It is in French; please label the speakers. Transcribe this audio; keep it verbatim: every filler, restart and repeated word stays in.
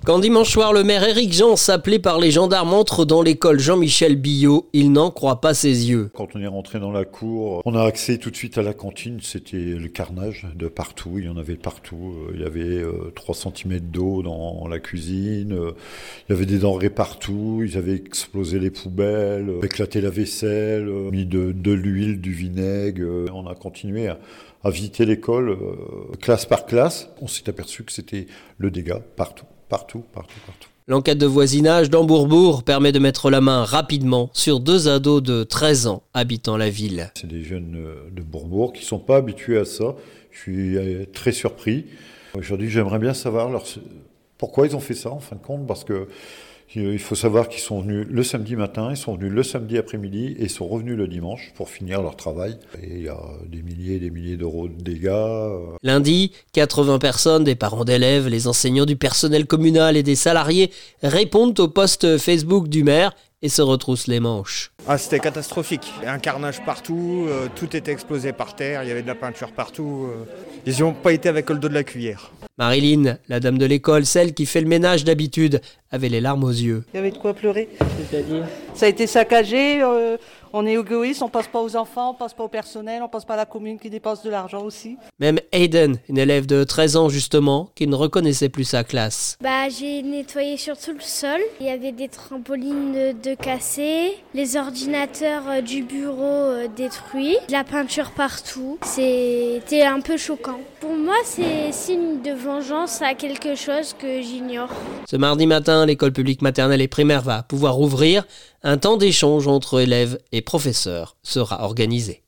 Speaker 1: Quand dimanche soir, le maire Éric Jans, appelé par les gendarmes, entre dans l'école Jean-Michel Billot, il n'en croit pas ses yeux.
Speaker 2: Quand on est rentré dans la cour, on a accès tout de suite à la cantine. C'était le carnage de partout. Il y en avait partout. Il y avait trois centimètres d'eau dans la cuisine. Il y avait des denrées partout. Ils avaient explosé les poubelles, éclaté la vaisselle, mis de, de l'huile, du vinaigre. On a continué à, à visiter l'école, classe par classe. On s'est aperçu que c'était le dégât partout. Partout, partout, partout.
Speaker 1: L'enquête de voisinage d'Hambourg-Bourg permet de mettre la main rapidement sur deux ados de treize ans habitant la ville.
Speaker 2: C'est des jeunes de Bourbourg qui ne sont pas habitués à ça. Je suis très surpris. Aujourd'hui, j'aimerais bien savoir leur... pourquoi ils ont fait ça en fin de compte, parce que il faut savoir qu'ils sont venus le samedi matin, ils sont venus le samedi après-midi et sont revenus le dimanche pour finir leur travail. Et il y a des milliers et des milliers d'euros de dégâts.
Speaker 1: Lundi, quatre-vingts personnes, des parents d'élèves, les enseignants du personnel communal et des salariés répondent au post Facebook du maire et se retroussent les manches.
Speaker 3: Ah, c'était catastrophique. Un carnage partout, euh, tout était explosé par terre, il y avait de la peinture partout. Euh, ils n'y ont pas été avec le dos de la cuillère.
Speaker 1: Marilyn, la dame de l'école, celle qui fait le ménage d'habitude, avait les larmes aux yeux.
Speaker 4: Il y avait de quoi pleurer. C'est-à-dire ? Ça a été saccagé, euh, on est égoïste, on passe pas aux enfants, on passe pas au personnel, on passe pas à la commune qui dépense de l'argent aussi.
Speaker 1: Même Aiden, une élève de treize ans justement, qui ne reconnaissait plus sa classe.
Speaker 5: Bah, j'ai nettoyé surtout le sol. Il y avait des trampolines de, de cassées, les ordinateurs du bureau euh, détruits, de la peinture partout. C'était un peu choquant. Pour moi, c'est signe de vengeance à quelque chose que j'ignore.
Speaker 1: Ce mardi matin, l'école publique maternelle et primaire va pouvoir ouvrir. Un temps d'échange entre élèves et professeurs sera organisé.